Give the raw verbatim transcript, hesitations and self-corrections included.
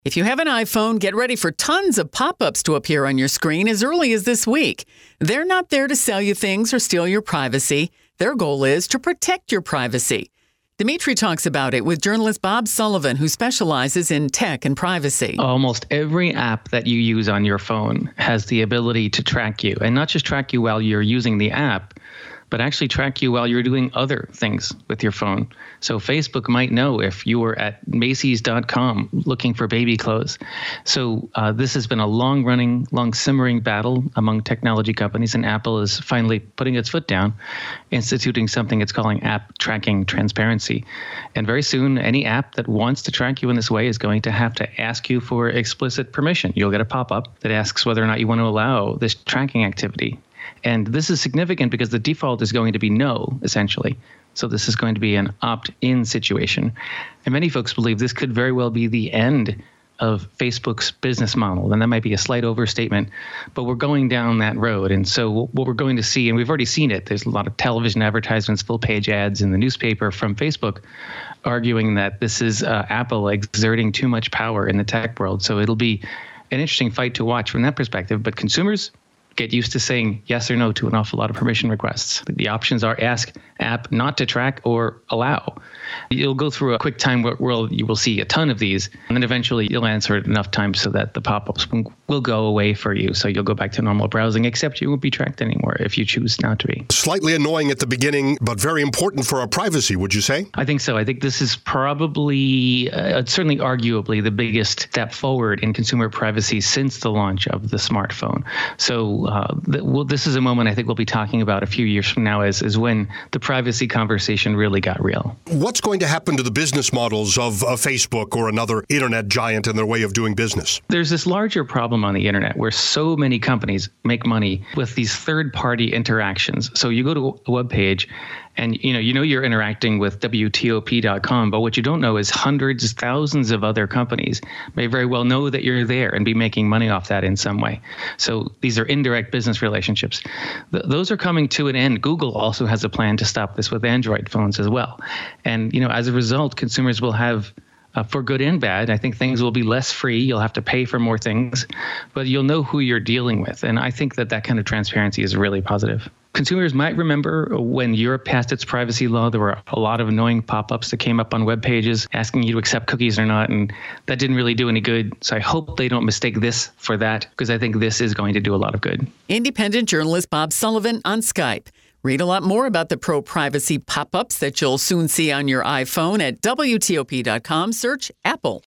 If you have an iPhone, get ready for tons of pop-ups to appear on your screen as early as this week. They're not there to sell you things or steal your privacy. Their goal is to protect your privacy. Dimitri talks about it with journalist Bob Sullivan, who specializes in tech and privacy. Almost every app that you use on your phone has the ability to track you, and not just track you while you're using the app, but actually track you while you're doing other things with your phone. So Facebook might know if you were at Macy's dot com looking for baby clothes. So uh, this has been a long-running, long-simmering battle among technology companies, and Apple is finally putting its foot down, instituting something it's calling app tracking transparency. And very soon, any app that wants to track you in this way is going to have to ask you for explicit permission. You'll get a pop-up that asks whether or not you want to allow this tracking activity. And this is significant because the default is going to be no, essentially. So this is going to be an opt-in situation. And many folks believe this could very well be the end of Facebook's business model. And that might be a slight overstatement, but we're going down that road. And so what we're going to see, and we've already seen it, there's a lot of television advertisements, full-page ads in the newspaper from Facebook arguing that this is uh, Apple exerting too much power in the tech world. So it'll be an interesting fight to watch from that perspective. But consumers get used to saying yes or no to an awful lot of permission requests. The options are ask app not to track or allow. You'll go through a quick time where you will see a ton of these, and then eventually you'll answer it enough times so that the pop-ups will go away for you. So you'll go back to normal browsing, except you won't be tracked anymore if you choose not to be. Slightly annoying at the beginning, but very important for our privacy, would you say? I think so. I think this is probably, uh, certainly arguably, the biggest step forward in consumer privacy since the launch of the smartphone. So uh, th- well, this is a moment I think we'll be talking about a few years from now as, as when the privacy conversation really got real. What's going to happen to the business models of uh, Facebook or another internet giant and their way of doing business? There's this larger problem on the internet where so many companies make money with these third-party interactions. So you go to a web page and you know you know you're interacting with W T O P dot com, but what you don't know is hundreds, thousands of other companies may very well know that you're there and be making money off that in some way. So these are indirect business relationships. Th- those are coming to an end. Google also has a plan to stop this with Android phones as well. And you know, as a result, consumers will have, Uh, for good and bad, I think things will be less free. You'll have to pay for more things, but you'll know who you're dealing with. And I think that that kind of transparency is really positive. Consumers might remember when Europe passed its privacy law, there were a lot of annoying pop-ups that came up on web pages asking you to accept cookies or not, and that didn't really do any good. So I hope they don't mistake this for that, because I think this is going to do a lot of good. Independent journalist Bob Sullivan on Skype. Read a lot more about the pro-privacy pop-ups that you'll soon see on your iPhone at W T O P dot com. Search Apple.